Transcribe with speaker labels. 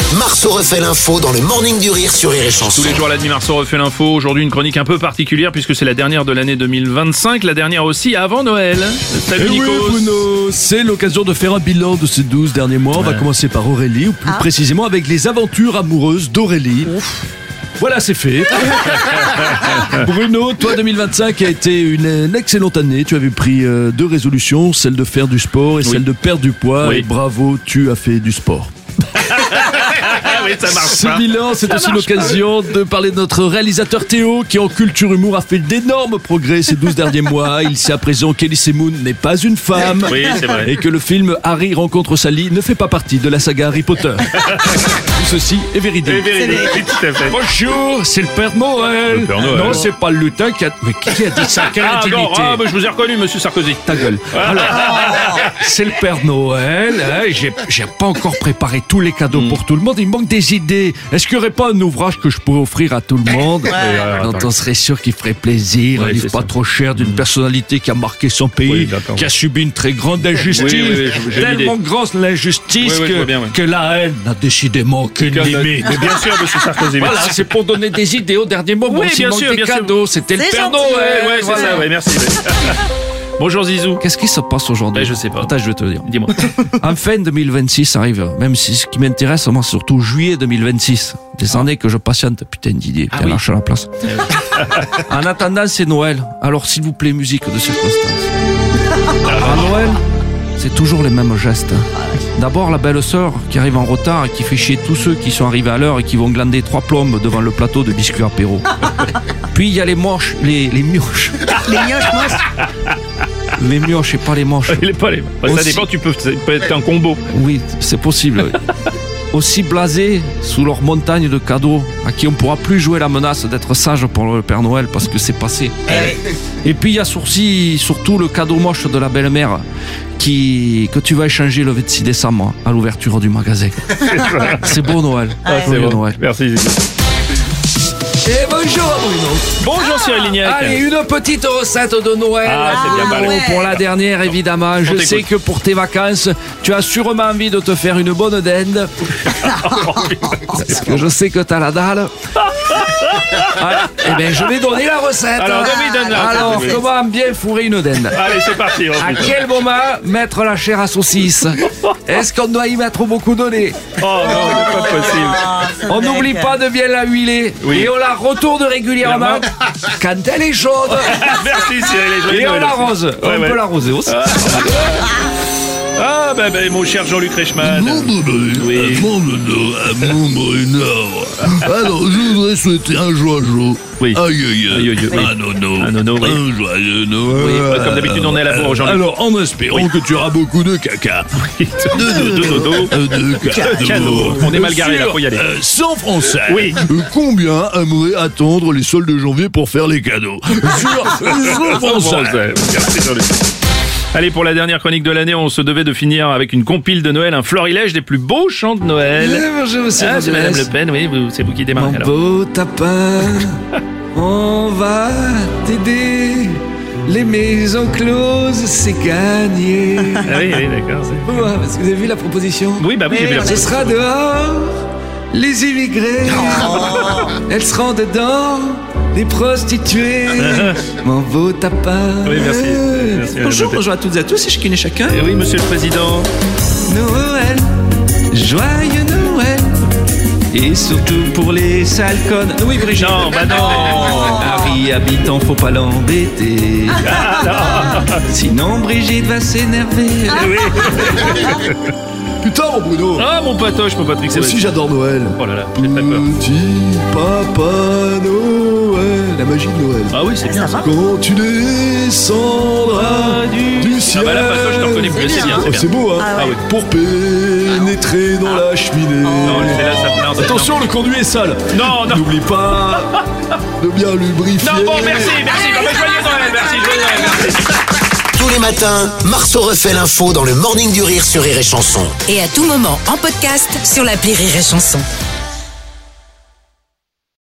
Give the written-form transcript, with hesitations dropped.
Speaker 1: Marceau refait l'info dans le Morning du Rire sur Rire et Chanson.
Speaker 2: Tous les jours à la demi, Marceau refait l'info. Aujourd'hui, une chronique un peu particulière puisque c'est la dernière de l'année 2025, la dernière aussi avant Noël. Salut Nico.
Speaker 3: Oui, Bruno, c'est l'occasion de faire un bilan de ces 12 derniers mois. On va commencer par Aurélie, ou plus précisément avec les aventures amoureuses d'Aurélie. Voilà, c'est fait. Bruno, toi 2025 a été une excellente année. Tu avais pris 2 résolutions, celle de faire du sport et celle de perdre du poids.
Speaker 2: Oui.
Speaker 3: Et bravo, tu as fait du sport.
Speaker 2: Oui, ça marche
Speaker 3: Ce
Speaker 2: pas.
Speaker 3: bilan, c'est aussi l'occasion de parler de notre réalisateur Théo qui en culture humour a fait d'énormes progrès ces 12 derniers mois. Il sait à présent qu'Elise Moon n'est pas une femme
Speaker 2: Oui, c'est vrai.
Speaker 3: et que le film Harry rencontre Sally ne fait pas partie de la saga Harry Potter. Tout ceci est véridique.
Speaker 2: C'est véridique, oui, tout à fait.
Speaker 3: Bonjour, c'est le Père Noël.
Speaker 2: Le Père Noël.
Speaker 3: Non, c'est pas le lutin qui a... Mais qui a dit ça? Quelle
Speaker 2: Ah,
Speaker 3: intimité.
Speaker 2: non, mais je vous ai reconnu, monsieur Sarkozy.
Speaker 3: Ta gueule. Alors, c'est le Père Noël. Hein, j'ai pas encore préparé tous les cadeaux pour tout le monde. Il me manque des idées. Est-ce qu'il n'y aurait pas un ouvrage que je pourrais offrir à tout le monde dont on serait sûr qu'il ferait plaisir?
Speaker 2: Ouais,
Speaker 3: Un livre
Speaker 2: c'est
Speaker 3: pas
Speaker 2: ça.
Speaker 3: trop cher d'une personnalité qui a marqué son pays,
Speaker 2: Oui, d'accord.
Speaker 3: qui a subi une très grande injustice.
Speaker 2: Oui, j'ai
Speaker 3: tellement
Speaker 2: l'idée.
Speaker 3: grande l'injustice
Speaker 2: Oui, je vois bien,
Speaker 3: que la haine n'a décidément aucune limite.
Speaker 2: Mais bien sûr, monsieur Sarkozy.
Speaker 3: Voilà, c'est pour donner des idées au dernier moment.
Speaker 2: Oui,
Speaker 3: S'il
Speaker 2: bien
Speaker 3: manque
Speaker 2: sûr,
Speaker 3: des
Speaker 2: bien sûr.
Speaker 3: cadeaux, c'était le
Speaker 4: C'est
Speaker 3: Père
Speaker 4: gentil.
Speaker 3: Noël.
Speaker 2: Ouais, c'est
Speaker 3: voilà.
Speaker 2: ça, ouais, merci. Bonjour Zizou.
Speaker 3: Qu'est-ce qui se passe aujourd'hui?
Speaker 2: Je sais pas.
Speaker 3: Attends, je vais te le dire.
Speaker 2: Dis-moi.
Speaker 3: Enfin 2026 arrive, même si ce qui m'intéresse, moi, c'est surtout juillet 2026. Des années que je patiente. Putain, Didier, putain,
Speaker 2: oui.
Speaker 3: lâche la place. En attendant, c'est Noël. Alors, s'il vous plaît, musique de circonstance. À Noël, c'est toujours les mêmes gestes. D'abord, la belle sœur qui arrive en retard et qui fait chier tous ceux qui sont arrivés à l'heure et qui vont glander 3 plombes devant le plateau de biscuits apéro. Puis, il y a les moches, les mioches.
Speaker 4: Les mioches moches.
Speaker 3: Les mioches et pas les moches.
Speaker 2: Il est pas les. Ça
Speaker 3: Aussi.
Speaker 2: dépend, ça peut être un combo.
Speaker 3: Oui, c'est possible. oui. Aussi blasés sous leur montagne de cadeaux, à qui on pourra plus jouer la menace d'être sage pour le Père Noël parce que c'est passé. Et puis il y a surtout le cadeau moche de la belle-mère que tu vas échanger le 26 décembre à l'ouverture du magasin. C'est beau Noël. Joyeux Noël.
Speaker 2: Merci Zizou.
Speaker 3: Et bonjour Bruno.
Speaker 2: Bonjour Cyril Lignac.
Speaker 3: Allez, une petite recette de Noël.
Speaker 2: Ah, c'est bien
Speaker 3: Bruno,
Speaker 4: balèze.
Speaker 3: pour la dernière, évidemment. Je
Speaker 2: t'écoute.
Speaker 3: sais que pour tes vacances, tu as sûrement envie de te faire une bonne dinde. Parce que je sais que t'as la dalle. Eh bien, je vais donner la recette.
Speaker 2: Alors, donne-la.
Speaker 3: Alors,
Speaker 2: Oui.
Speaker 3: comment bien fourrer une dinde?
Speaker 2: Allez, c'est parti.
Speaker 3: À quel moment mettre la chair à saucisse? Est-ce qu'on doit y mettre beaucoup de lait?
Speaker 2: Oh non, c'est pas possible.
Speaker 3: On n'oublie pas de bien la huiler.
Speaker 2: Oui.
Speaker 3: Et on la retourne régulièrement quand elle est chaude.
Speaker 2: Merci Cyril.
Speaker 3: Et on
Speaker 2: Noël.
Speaker 3: l'arrose.
Speaker 2: Ouais,
Speaker 3: On
Speaker 2: ouais.
Speaker 3: peut l'arroser aussi.
Speaker 2: Ah, ben, mon cher Jean-Luc Reichmann. Oui.
Speaker 5: Mon Bruno. Alors, je voudrais souhaiter un joyeux.
Speaker 2: Oui.
Speaker 5: Aïe, aïe,
Speaker 2: Aïe, aïe, oui.
Speaker 5: Un nono.
Speaker 2: Un nono, oui.
Speaker 5: Un joyeux Noël.
Speaker 2: Comme d'habitude, on est à la bourre, Jean-Luc.
Speaker 5: Alors, en espérant que tu auras beaucoup de caca.
Speaker 2: De dodo.
Speaker 5: De
Speaker 2: Cadeau. On est mal garé, là, faut y aller.
Speaker 5: Sans français.
Speaker 2: Oui.
Speaker 5: Combien aimerait attendre les soldes de janvier pour faire les cadeaux? Sur français.
Speaker 2: Merci Jean-Luc. Allez, pour la dernière chronique de l'année, on se devait de finir avec une compile de Noël, un florilège des plus beaux chants de Noël.
Speaker 3: Bonjour, monsieur
Speaker 2: Ah, c'est Madame
Speaker 3: Robles.
Speaker 2: Le Pen, oui, c'est vous qui démarrez
Speaker 3: Mon
Speaker 2: alors.
Speaker 3: beau tapin, on va t'aider. Les maisons closes, c'est gagné.
Speaker 2: Ah oui, d'accord.
Speaker 3: Parce que vous avez vu la proposition?
Speaker 2: Oui, bah oui, j'ai vu la
Speaker 3: Ce sera dehors, les immigrés. Elles seront dedans, les prostituées. Mon beau tapin.
Speaker 2: Oui, merci. Merci,
Speaker 3: Bonjour,
Speaker 2: Madame Le Pen.
Speaker 3: bonjour à toutes et à tous, c'est chacune et chacun.
Speaker 2: Eh oui, monsieur le président.
Speaker 3: Noël, joyeux Noël. Et surtout pour les sales connes. Oui, Brigitte.
Speaker 2: Non, bah non.
Speaker 3: Harry habitant, faut pas l'embêter. Sinon, Brigitte va s'énerver.
Speaker 5: Putain, mon Bruno.
Speaker 2: Ah, mon patoche, mon Patrick, c'est
Speaker 5: Moi aussi, j'adore Noël.
Speaker 2: Oh là là, j'ai très peur.
Speaker 5: Petit Papa Noël. La magie de Noël.
Speaker 2: Ah oui, c'est bien ça.
Speaker 5: Quand tu descendras du ciel.
Speaker 2: Ah bah là, patoche, je te reconnais plus, c'est bien,
Speaker 5: Oh,
Speaker 2: c'est bien.
Speaker 5: c'est beau, hein.
Speaker 4: Ah ouais.
Speaker 5: Pour pénétrer dans la cheminée.
Speaker 2: Non, c'est là, ça non,
Speaker 3: Attention, le conduit est sale.
Speaker 2: Non, non.
Speaker 5: N'oublie pas de bien lubrifier.
Speaker 2: Non, bon, merci. Bon, bah, joyeux Noël, merci, joyeux Noël, merci.
Speaker 1: Tous les matins, Marceau refait l'info dans le Morning du Rire sur Rire et Chanson.
Speaker 6: Et à tout moment en podcast sur l'appli Rire et Chanson.